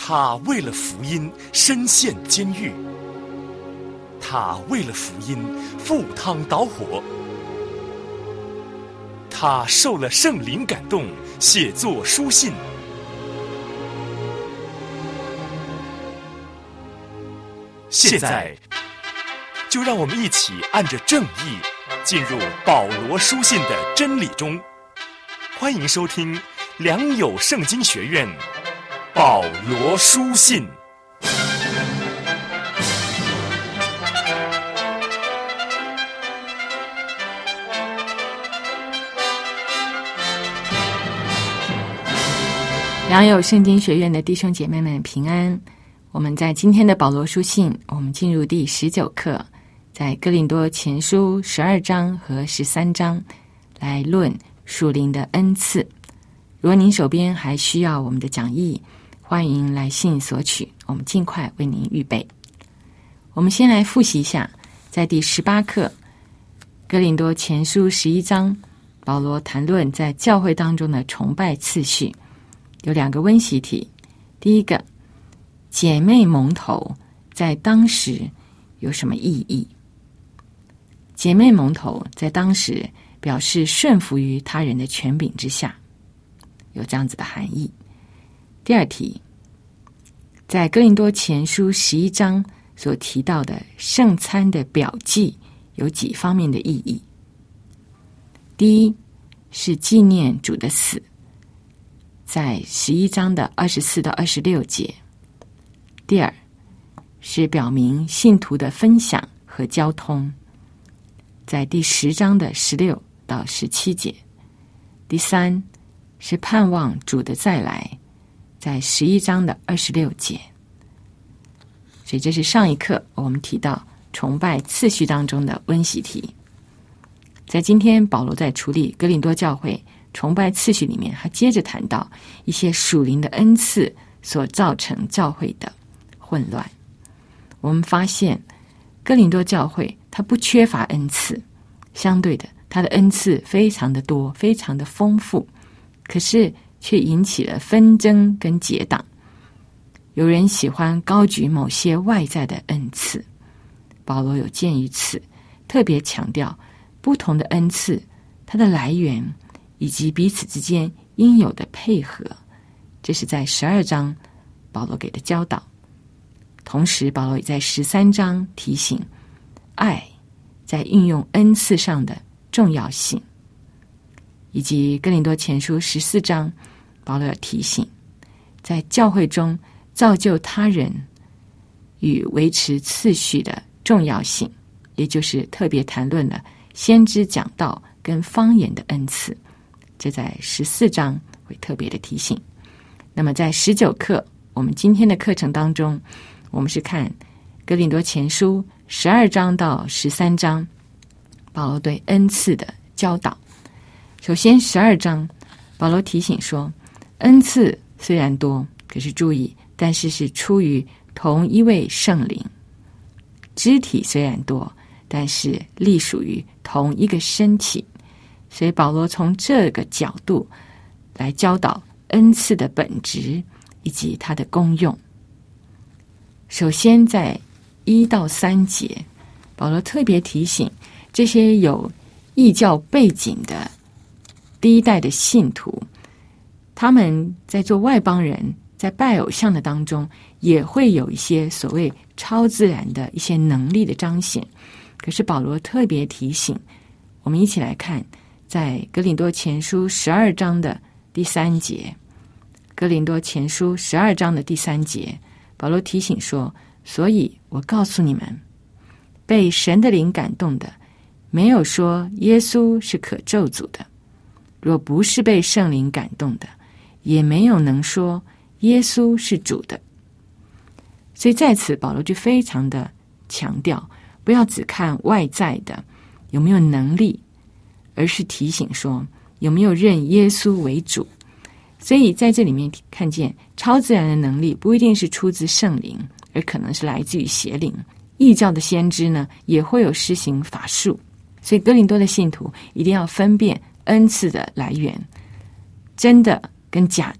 他为了福音身陷监狱，他为了福音赴汤蹈火，他受了圣灵感动，写作书信。现在就让我们一起按着正义进入保罗书信的真理中。欢迎收听良友圣经学院保罗书信。 良友圣经学院的弟兄姐妹们平安。我们在今天的保罗书信，我们进入第19课，在哥林多前书12章和13章来论属灵的恩赐。如果您手边还需要我们的讲义，欢迎来信索取，我们尽快为您预备。我们先来复习一下，在第18课哥林多前书11章，保罗谈论在教会当中的崇拜次序，有2个温习题。第一个，姐妹蒙头在当时有什么意义？姐妹蒙头在当时表示顺服于他人的权柄之下，有这样子的含义。第二题，在哥林多前书11章所提到的圣餐的表记有几方面的意义？第一，是纪念主的死，在11章的24到26节。第二，是表明信徒的分享和交通，在第10章的16到17节。第三，是盼望主的再来，在11章的26节。所以这是上一课我们提到崇拜次序当中的温习题。在今天保罗在处理哥林多教会崇拜次序里面，他接着谈到一些属灵的恩赐所造成教会的混乱。我们发现哥林多教会它不缺乏恩赐，相对的它的恩赐非常的多，非常的丰富，可是却引起了纷争跟结党。有人喜欢高举某些外在的恩赐，保罗有鉴于此，特别强调不同的恩赐它的来源以及彼此之间应有的配合，这是在12章保罗给的教导。同时保罗也在13章提醒爱在运用恩赐上的重要性，以及哥林多前书14章保罗有提醒在教会中造就他人与维持次序的重要性，也就是特别谈论了先知讲道跟方言的恩赐，这在14章会特别的提醒。那么在19课我们今天的课程当中，我们是看哥林多前书12章到13章保罗对恩赐的教导。首先12章保罗提醒说，恩赐虽然多，可是注意，但是是出于同一位圣灵；肢体虽然多，但是隶属于同一个身体。所以保罗从这个角度来教导恩赐的本质以及它的功用。首先在1到3节，保罗特别提醒这些有异教背景的第一代的信徒，他们在做外邦人，在拜偶像的当中也会有一些所谓超自然的一些能力的彰显。可是保罗特别提醒，我们一起来看在哥林多前书12章的第3节。哥林多前书12章的第3节，保罗提醒说，所以我告诉你们，被神的灵感动的，没有说耶稣是可咒诅的，若不是被圣灵感动的，也没有能说耶稣是主的。所以在此保罗就非常的强调，不要只看外在的有没有能力，而是提醒说有没有认耶稣为主。所以在这里面看见超自然的能力不一定是出自圣灵，而可能是来自于邪灵。异教的先知呢，也会有施行法术。所以哥林多的信徒一定要分辨恩赐的来源，真的跟假的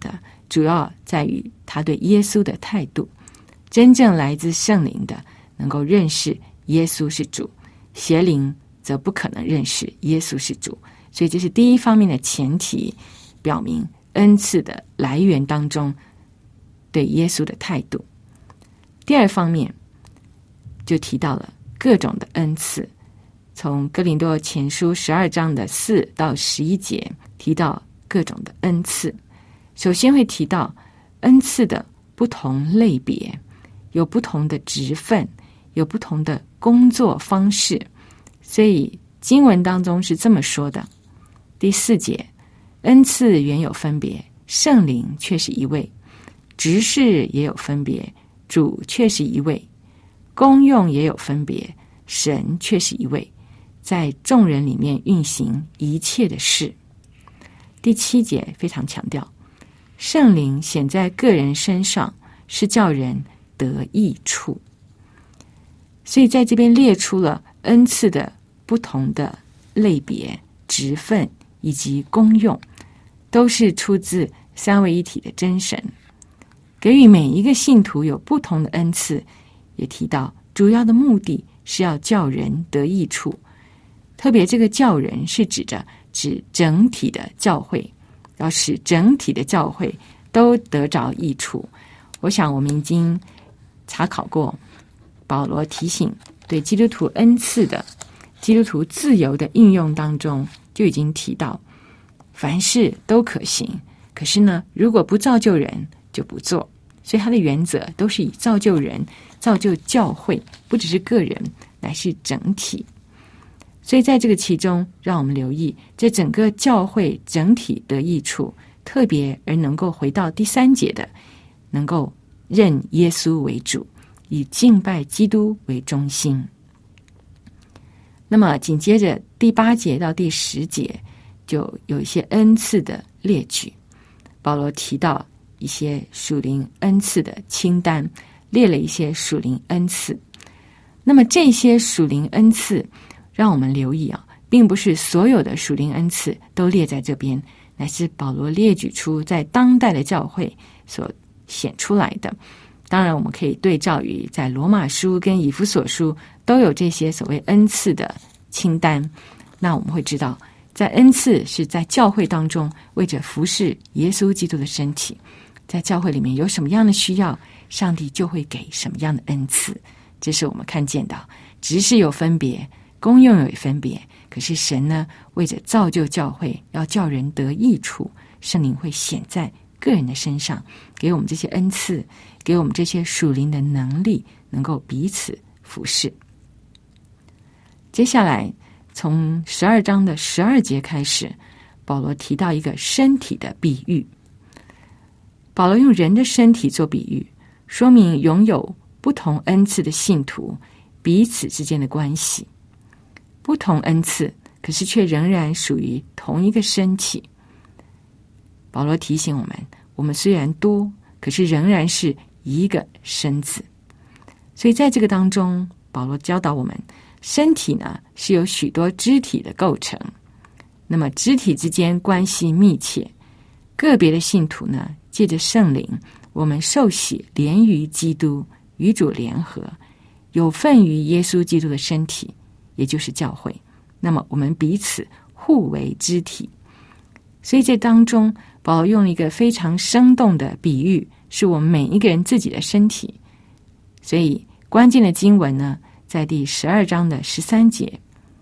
主要在于他对耶稣的态度。真正来自圣灵的能够认识耶稣是主，邪灵则不可能认识耶稣是主。所以这是第一方面的前提，表明恩赐的来源当中对耶稣的态度。第二方面就提到了各种的恩赐，从哥林多前书12章的4到11节提到各种的恩赐。首先会提到恩赐的不同类别，有不同的职分，有不同的工作方式。所以经文当中是这么说的，第4节，恩赐原有分别，圣灵却是一位；职事也有分别，主却是一位；功用也有分别，神却是一位，在众人里面运行一切的事。第7节非常强调，圣灵显在个人身上，是叫人得益处。所以在这边列出了恩赐的不同的类别、职分以及功用，都是出自三位一体的真神，给予每一个信徒有不同的恩赐。也提到主要的目的是要叫人得益处，特别这个叫人是指整体的教会，要使整体的教会都得着益处。我想我们已经查考过保罗提醒对基督徒恩赐的基督徒自由的应用当中，就已经提到凡事都可行，可是呢，如果不造就人就不做。所以他的原则都是以造就人、造就教会，不只是个人，乃是整体。所以在这个其中，让我们留意这整个教会整体得益处，特别而能够回到第3节的，能够认耶稣为主，以敬拜基督为中心。那么紧接着第8节到第10节就有一些恩赐的列举，保罗提到一些属灵恩赐的清单，列了一些属灵恩赐。那么这些属灵恩赐让我们留意并不是所有的属灵恩赐都列在这边，乃是保罗列举出在当代的教会所显出来的。当然我们可以对照于在罗马书跟以弗所书都有这些所谓恩赐的清单，那我们会知道在恩赐是在教会当中为着服侍耶稣基督的身体，在教会里面有什么样的需要，上帝就会给什么样的恩赐。这是我们看见的，职事有分别，功用有分别，可是神呢，为着造就教会，要叫人得益处，圣灵会显在个人的身上，给我们这些恩赐，给我们这些属灵的能力，能够彼此服侍。接下来从12章的12节开始，保罗提到一个身体的比喻。保罗用人的身体做比喻，说明拥有不同恩赐的信徒彼此之间的关系。不同恩赐，可是却仍然属于同一个身体。保罗提醒我们虽然多，可是仍然是一个身子。所以在这个当中，保罗教导我们，身体呢是由许多肢体的构成，那么肢体之间关系密切，个别的信徒呢，借着圣灵，我们受洗连于基督，与主联合，有份于耶稣基督的身体，也就是教会。那么我们彼此互为肢体。所以这当中保罗用了一个非常生动的比喻，是我们每一个人自己的身体。所以关键的经文呢，在第12章的13节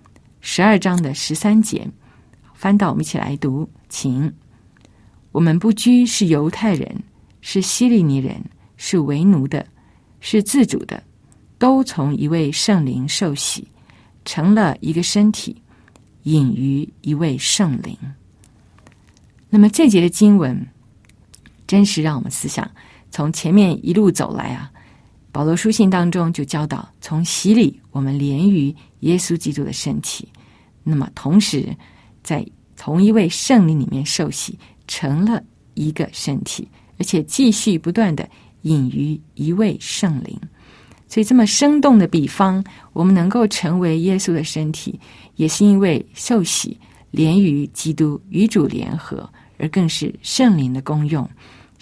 ，12章的13节，翻到我们一起来读，请。我们不拘是犹太人，是希利尼人，是为奴的，是自主的，都从一位圣灵受洗，成了一个身体，隐于一位圣灵。那么这节的经文真是让我们思想，从前面一路走来保罗书信当中就教导，从洗礼我们连于耶稣基督的身体，那么同时在同一位圣灵里面受洗，成了一个身体，而且继续不断的隐于一位圣灵。所以这么生动的比方，我们能够成为耶稣的身体，也是因为受洗连于基督，与主联合，而更是圣灵的功用，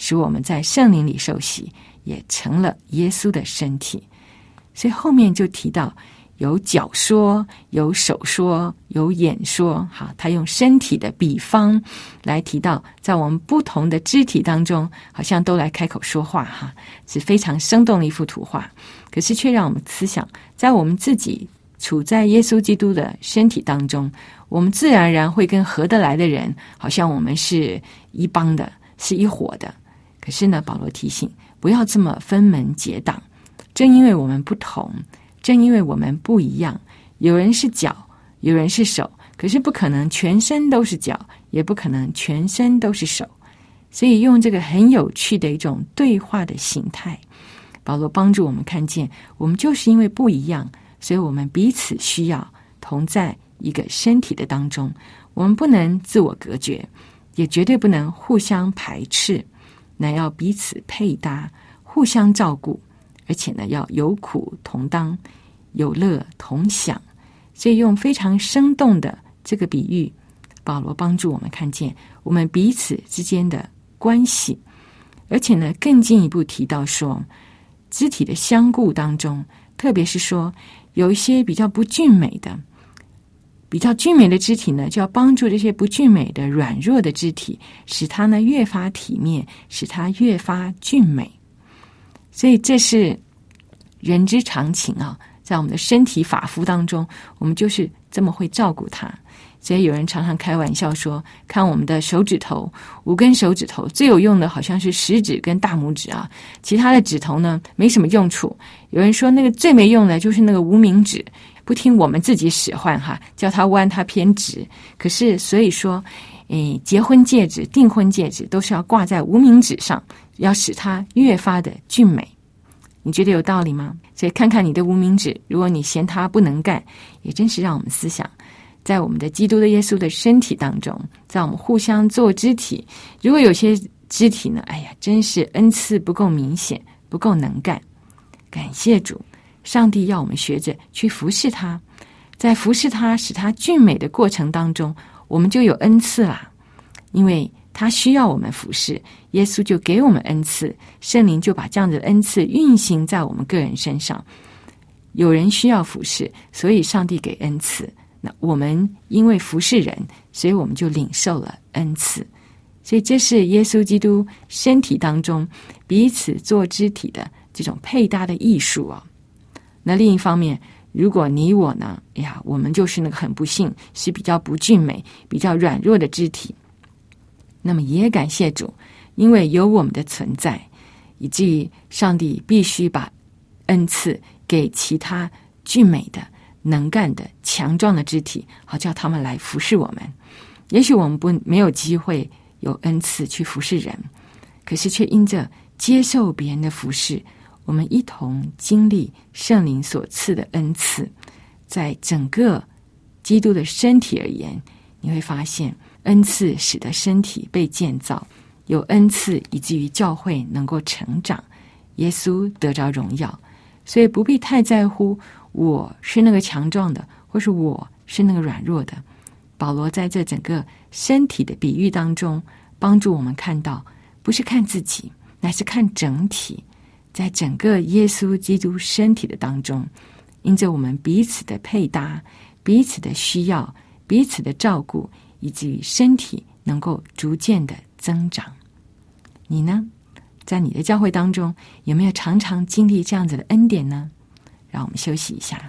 使我们在圣灵里受洗，也成了耶稣的身体。所以后面就提到有脚说，有手说，有眼说。好，他用身体的比方来提到，在我们不同的肢体当中，好像都来开口说话哈，是非常生动的一幅图画。可是却让我们思想，在我们自己处在耶稣基督的身体当中，我们自然而然会跟合得来的人，好像我们是一帮的，是一伙的。可是呢，保罗提醒，不要这么分门结党。正因为我们不同，正因为我们不一样，有人是脚，有人是手，可是不可能全身都是脚，也不可能全身都是手。所以用这个很有趣的一种对话的形态，保罗帮助我们看见，我们就是因为不一样，所以我们彼此需要，同在一个身体的当中。我们不能自我隔绝，也绝对不能互相排斥，乃要彼此配搭，互相照顾，而且呢，要有苦同当，有乐同享。所以用非常生动的这个比喻，保罗帮助我们看见我们彼此之间的关系。而且呢，更进一步提到说，肢体的相顾当中，特别是说有一些比较不俊美的肢体呢，就要帮助这些不俊美的软弱的肢体，使它呢越发体面，使它越发俊美。所以这是人之常情啊，在我们的身体发肤当中，我们就是这么会照顾它。所以有人常常开玩笑说，看我们的手指头，5根手指头最有用的好像是食指跟大拇指啊，其他的指头呢没什么用处。有人说那个最没用的就是那个无名指，不听我们自己使唤哈，叫它弯它偏直。可是所以说结婚戒指、订婚戒指都是要挂在无名指上，要使它越发的俊美。你觉得有道理吗？所以看看你的无名指，如果你嫌它不能干，也真是让我们思想，在我们的基督的耶稣的身体当中，在我们互相做肢体，如果有些肢体呢，真是恩赐不够明显，不够能干，感谢主，上帝要我们学着去服侍他，在服侍他使他俊美的过程当中，我们就有恩赐啦。因为他需要我们服侍，耶稣就给我们恩赐，圣灵就把这样的恩赐运行在我们个人身上。有人需要服侍，所以上帝给恩赐，那我们因为服侍人，所以我们就领受了恩赐。所以这是耶稣基督身体当中彼此做肢体的这种配搭的艺术啊。那另一方面，如果你我呢，我们就是那个很不幸，是比较不俊美、比较软弱的肢体，那么也感谢主，因为有我们的存在，以至于上帝必须把恩赐给其他俊美的、能干的、强壮的肢体，好叫他们来服侍我们。也许我们没有机会有恩赐去服侍人，可是却因着接受别人的服侍，我们一同经历圣灵所赐的恩赐。在整个基督的身体而言，你会发现恩赐使得身体被建造，有恩赐以至于教会能够成长，耶稣得着荣耀。所以不必太在乎我是那个强壮的，或是我是那个软弱的。保罗在这整个身体的比喻当中，帮助我们看到，不是看自己，乃是看整体。在整个耶稣基督身体的当中，因着我们彼此的配搭、彼此的需要、彼此的照顾，以至于身体能够逐渐的增长。你呢？在你的教会当中，有没有常常经历这样子的恩典呢？让我们休息一下。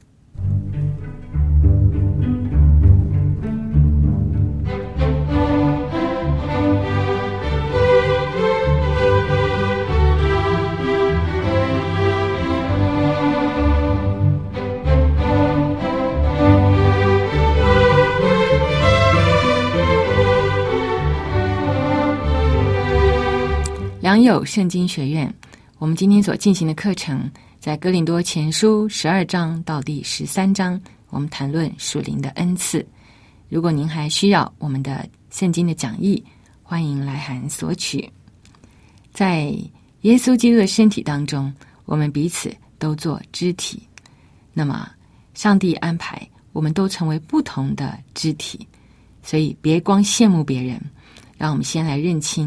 良友圣经学院，我们今天所进行的课程在哥林多前书12章到第13章，我们谈论属灵的恩赐。如果您还需要我们的圣经的讲义，欢迎来函索取。在耶稣基督的身体当中，我们彼此都做肢体，那么上帝安排我们都成为不同的肢体，所以别光羡慕别人，让我们先来认清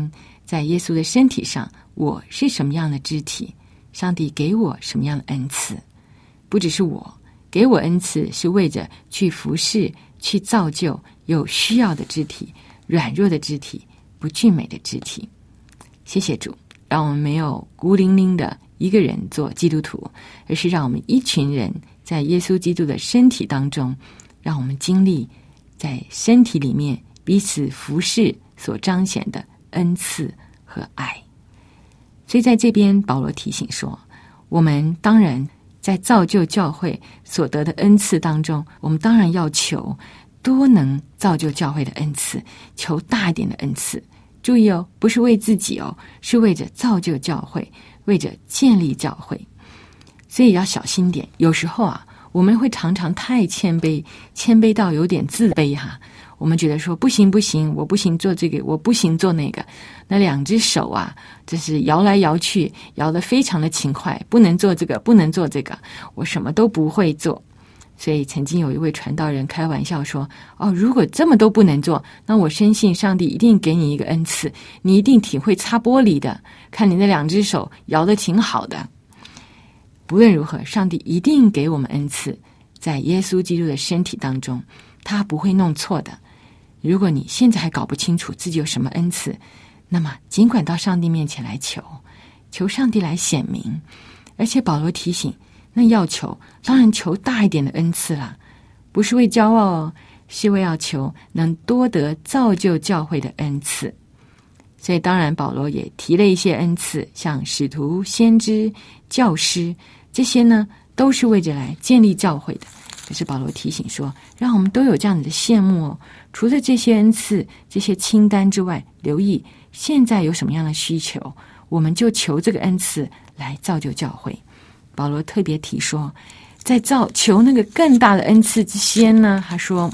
在耶稣的身体上，我是什么样的肢体，上帝给我什么样的恩赐。不只是我，给我恩赐是为着去服侍，去造就有需要的肢体，软弱的肢体，不俊美的肢体。谢谢主，让我们没有孤零零的一个人做基督徒，而是让我们一群人在耶稣基督的身体当中，让我们经历在身体里面彼此服侍所彰显的恩赐和爱。所以在这边保罗提醒说，我们当然在造就教会所得的恩赐当中，我们当然要求多能造就教会的恩赐，求大一点的恩赐。注意哦，不是为自己哦，是为着造就教会，为着建立教会。所以要小心点，有时候啊，我们会常常太谦卑，谦卑到有点自卑哈。我们觉得说不行不行，我不行做这个，我不行做那个，那两只手啊，就是摇来摇去，摇得非常的勤快，不能做这个，不能做这个，我什么都不会做。所以曾经有一位传道人开玩笑说，如果这么都不能做，那我深信上帝一定给你一个恩赐，你一定挺会擦玻璃的，看你那两只手摇得挺好的。不论如何，上帝一定给我们恩赐，在耶稣基督的身体当中，他不会弄错的。如果你现在还搞不清楚自己有什么恩赐，那么尽管到上帝面前来求，求上帝来显明。而且保罗提醒，那要求当然求大一点的恩赐啦，不是为骄傲哦，是为要求能多得造就教会的恩赐。所以当然保罗也提了一些恩赐，像使徒、先知、教师，这些呢都是为着来建立教会的。可是保罗提醒说，让我们都有这样子的羡慕哦。除了这些恩赐、这些清单之外，留意现在有什么样的需求，我们就求这个恩赐来造就教会。保罗特别提说，在求那个更大的恩赐之先呢，他说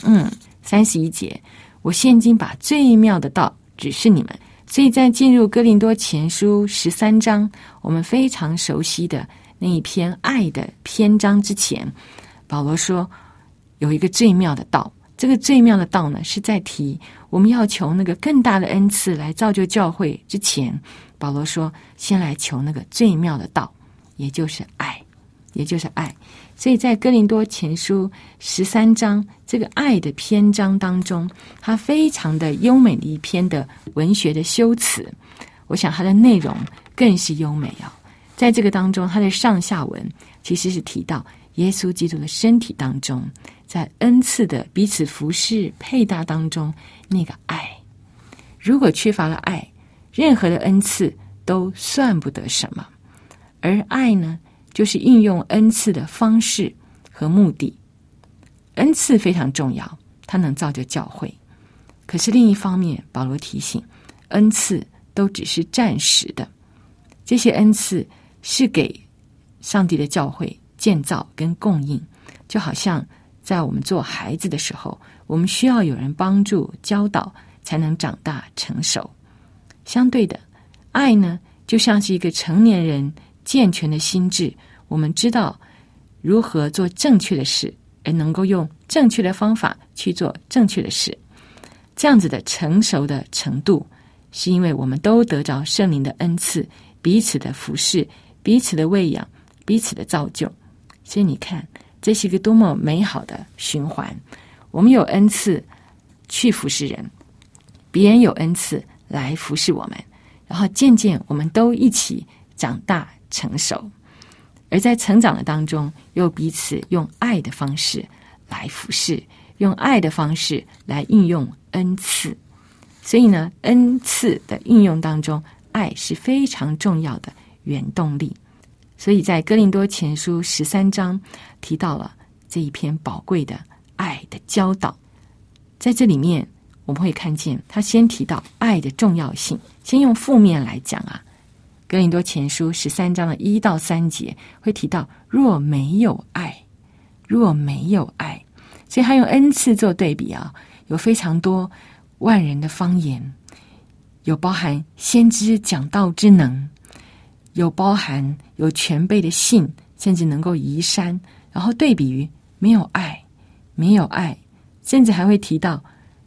31节，我现今把最妙的道指示你们。所以在进入哥林多前书13章，我们非常熟悉的那一篇爱的篇章之前，保罗说有一个最妙的道。这个最妙的道呢，是在提我们要求那个更大的恩赐来造就教会之前，保罗说先来求那个最妙的道，也就是爱，也就是爱。所以在哥林多前书13章这个爱的篇章当中，它非常的优美的一篇的文学的修辞，我想它的内容更是优美啊。在这个当中，它的上下文其实是提到耶稣基督的身体当中，在恩赐的彼此服侍配搭当中，那个爱，如果缺乏了爱，任何的恩赐都算不得什么。而爱呢，就是运用恩赐的方式和目的。恩赐非常重要，它能造就教会。可是另一方面，保罗提醒，恩赐都只是暂时的，这些恩赐是给上帝的教会建造跟供应。就好像在我们做孩子的时候，我们需要有人帮助教导，才能长大成熟。相对的，爱呢，就像是一个成年人健全的心智，我们知道如何做正确的事，而能够用正确的方法去做正确的事。这样子的成熟的程度，是因为我们都得着圣灵的恩赐，彼此的服侍，彼此的喂养，彼此的造就。所以你看，这是一个多么美好的循环。我们有恩赐去服侍人，别人有恩赐来服侍我们，然后渐渐我们都一起长大成熟。而在成长的当中，又彼此用爱的方式来服侍，用爱的方式来运用恩赐。所以呢，恩赐的运用当中，爱是非常重要的原动力。所以在哥林多前书13章提到了这一篇宝贵的爱的教导。在这里面我们会看见他先提到爱的重要性。先用负面来讲啊，哥林多前书13章的1到3节会提到若没有爱，若没有爱。所以他用恩赐做对比啊，有非常多万人的方言，有包含先知讲道之能，有包含有全备的信，甚至能够移山，然后对比于没有爱，没有爱，甚至还会提到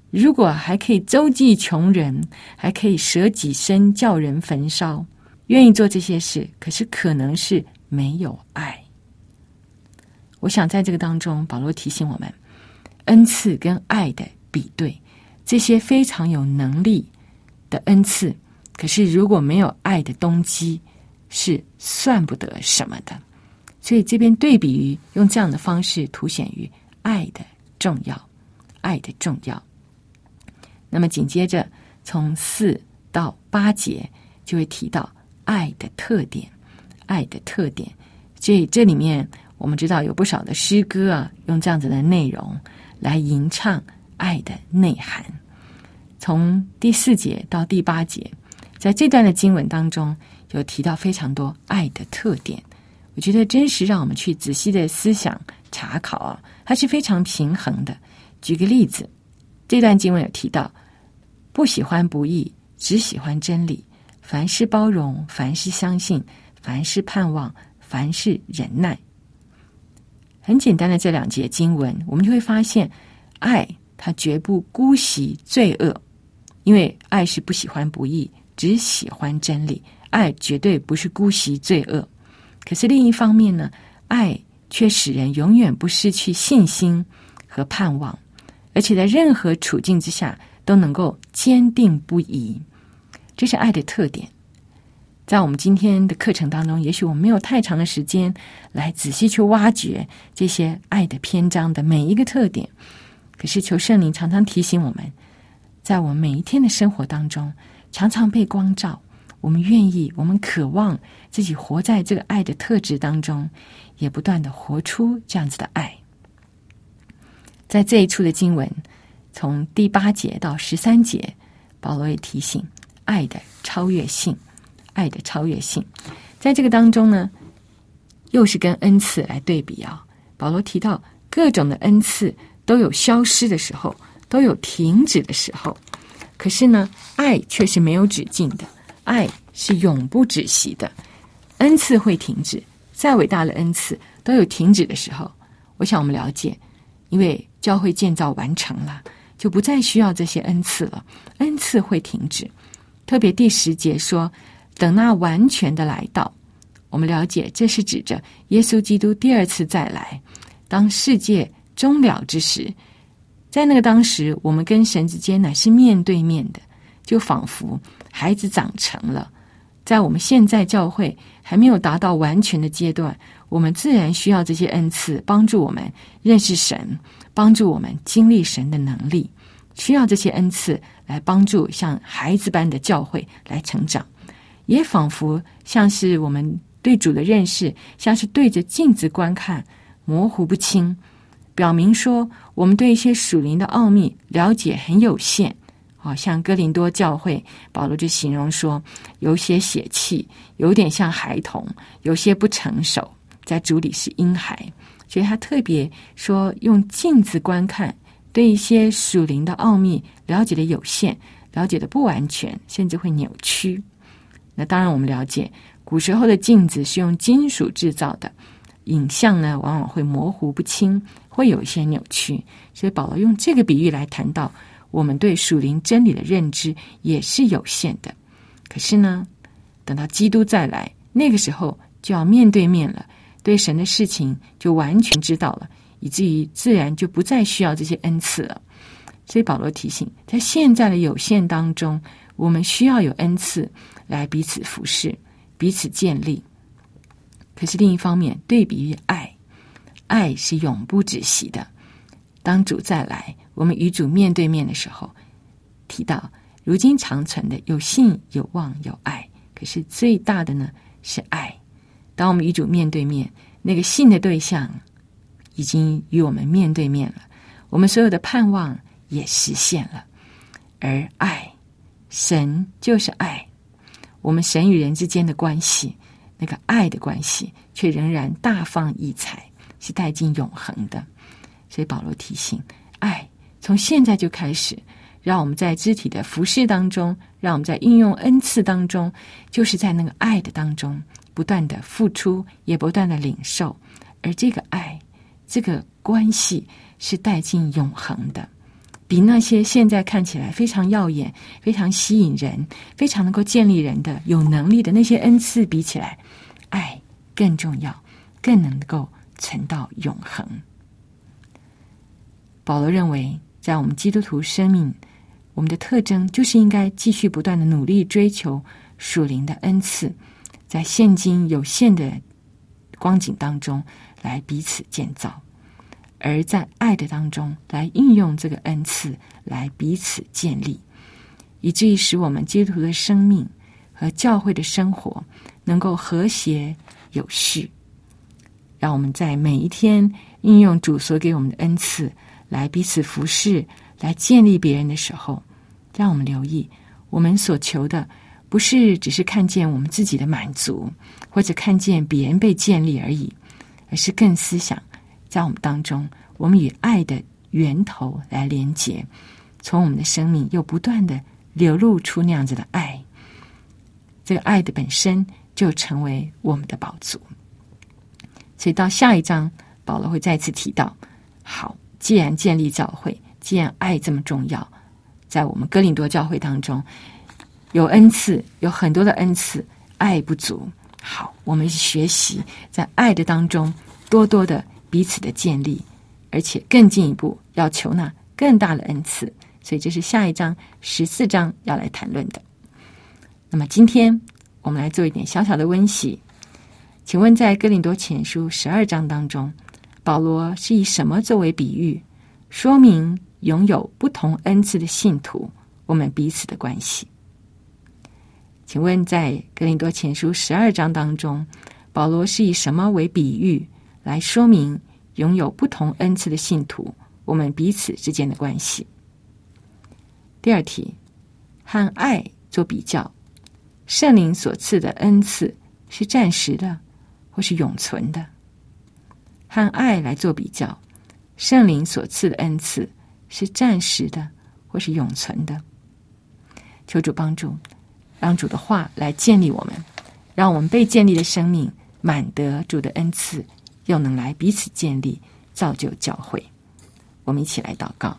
如果还可以周济穷人，还可以舍己身叫人焚烧，愿意做这些事，可是可能是没有爱。我想在这个当中，保罗提醒我们，恩赐跟爱的比对，这些非常有能力的恩赐，可是如果没有爱的动机，是算不得什么的。所以这边对比于用这样的方式凸显于爱的重要，爱的重要。那么紧接着从4到8节就会提到爱的特点，爱的特点。所以这里面我们知道有不少的诗歌啊，用这样子的内容来吟唱爱的内涵。从第4节到第8节，在这段的经文当中有提到非常多爱的特点，我觉得真是让我们去仔细的思想查考啊，它是非常平衡的。举个例子，这段经文有提到不喜欢不义，只喜欢真理，凡事包容，凡事相信，凡事盼望，凡事忍耐。很简单的这2节经文，我们就会发现爱它绝不姑息罪恶，因为爱是不喜欢不义，只喜欢真理，爱绝对不是姑息罪恶。可是另一方面呢，爱却使人永远不失去信心和盼望，而且在任何处境之下都能够坚定不移，这是爱的特点。在我们今天的课程当中，也许我们没有太长的时间来仔细去挖掘这些爱的篇章的每一个特点，可是求圣灵常常提醒我们，在我们每一天的生活当中常常被光照，我们愿意，我们渴望自己活在这个爱的特质当中，也不断的活出这样子的爱。在这一处的经文，从第8节到13节，保罗也提醒爱的超越性，爱的超越性。在这个当中呢，又是跟恩赐来对比啊。保罗提到各种的恩赐都有消失的时候，都有停止的时候，可是呢，爱却是没有止境的，爱是永不止息的。恩赐会停止，再伟大的恩赐都有停止的时候。我想我们了解，因为教会建造完成了，就不再需要这些恩赐了，恩赐会停止。特别第10节说，等那完全的来到，我们了解这是指着耶稣基督第2次再来，当世界终了之时，在那个当时，我们跟神之间乃是面对面的，就仿佛孩子长成了。在我们现在教会还没有达到完全的阶段，我们自然需要这些恩赐帮助我们认识神，帮助我们经历神的能力，需要这些恩赐来帮助像孩子般的教会来成长。也仿佛像是我们对主的认识，像是对着镜子观看，模糊不清，表明说我们对一些属灵的奥秘了解很有限。像哥林多教会，保罗就形容说，有些血气，有点像孩童，有些不成熟，在主里是婴孩。所以他特别说，用镜子观看，对一些属灵的奥秘了解的有限，了解的不完全，甚至会扭曲。那当然我们了解，古时候的镜子是用金属制造的，影像呢往往会模糊不清，会有一些扭曲。所以保罗用这个比喻来谈到我们对属灵真理的认知也是有限的。可是呢，等到基督再来，那个时候就要面对面了，对神的事情就完全知道了，以至于自然就不再需要这些恩赐了。所以保罗提醒，在现在的有限当中，我们需要有恩赐来彼此服侍，彼此建立。可是另一方面，对比于爱，爱是永不止息的。当主再来，我们与主面对面的时候，提到如今长存的有信有望有爱，可是最大的呢是爱。当我们与主面对面，那个信的对象已经与我们面对面了，我们所有的盼望也实现了。而爱，神就是爱，我们神与人之间的关系，那个爱的关系却仍然大放异彩，是带进永恒的。所以保罗提醒，爱从现在就开始，让我们在肢体的服事当中，让我们在运用恩赐当中，就是在那个爱的当中不断的付出，也不断的领受。而这个爱，这个关系是带进永恒的， 比那些现在看起来非常耀眼、非常吸引人、非常能够建立人的有能力的那些恩赐比起来，爱更重要，更能够存到永恒。保罗认为，在我们基督徒生命，我们的特征就是应该继续不断的努力追求属灵的恩赐，在现今有限的光景当中来彼此建造，而在爱的当中来运用这个恩赐来彼此建立，以至于使我们基督徒的生命和教会的生活能够和谐有序。让我们在每一天运用主所给我们的恩赐来彼此服侍，来建立别人的时候，让我们留意，我们所求的不是只是看见我们自己的满足，或者看见别人被建立而已，而是更思想在我们当中，我们与爱的源头来连结，从我们的生命又不断的流露出那样子的爱，这个爱的本身就成为我们的宝足。所以到下一章保罗会再次提到，好，既然建立教会，既然爱这么重要，在我们哥林多教会当中有恩赐，有很多的恩赐，爱不足，好，我们学习在爱的当中多多的彼此的建立，而且更进一步要求那更大的恩赐。所以这是下一章14章要来谈论的。那么今天我们来做一点小小的温习。请问在哥林多前书12章当中，保罗是以什么作为比喻，说明拥有不同恩赐的信徒我们彼此的关系？请问在哥林多前书12章当中，保罗是以什么为比喻来说明拥有不同恩赐的信徒我们彼此之间的关系？第二题，和爱做比较，圣灵所赐的恩赐是暂时的或是永存的？和爱来做比较，圣灵所赐的恩赐是暂时的或是永存的？求主帮助，让主的话来建立我们，让我们被建立的生命满得主的恩赐，又能来彼此建立，造就教会。我们一起来祷告。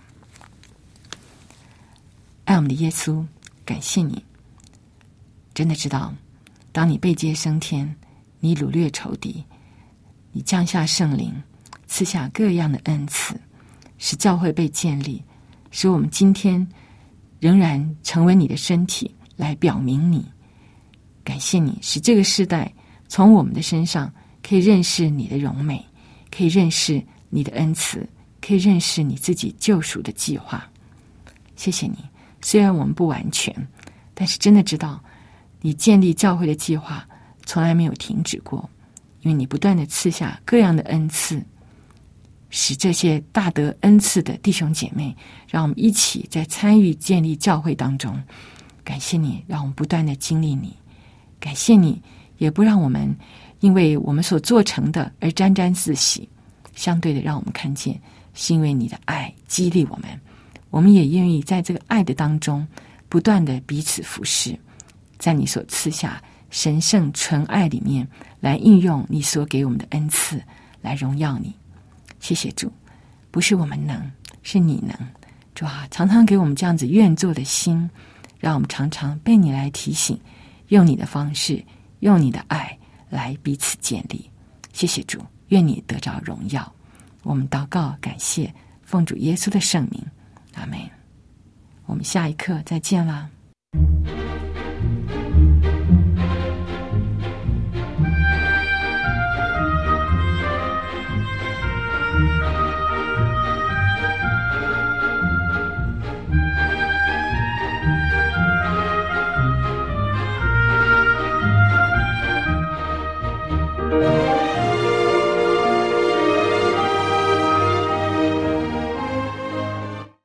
爱我们的耶稣，感谢你，真的知道，当你被接升天，你掳掠仇敌，你降下圣灵，赐下各样的恩赐，使教会被建立，使我们今天仍然成为你的身体，来表明你。感谢你，使这个世代从我们的身上可以认识你的荣美，可以认识你的恩慈，可以认识你自己救赎的计划。谢谢你，虽然我们不完全，但是真的知道你建立教会的计划从来没有停止过，因为你不断的赐下各样的恩赐，使这些大得恩赐的弟兄姐妹，让我们一起在参与建立教会当中。感谢你，让我们不断的经历你。感谢你，也不让我们因为我们所做成的而沾沾自喜，相对的让我们看见是因为你的爱激励我们，我们也愿意在这个爱的当中不断的彼此服侍，在你所赐下神圣纯爱里面来运用你所给我们的恩赐，来荣耀你。谢谢主，不是我们能，是你能。主啊，常常给我们这样子愿做的心，让我们常常被你来提醒，用你的方式，用你的爱来彼此建立。谢谢主，愿你得着荣耀。我们祷告感谢，奉主耶稣的圣名，阿们。我们下一课再见啦。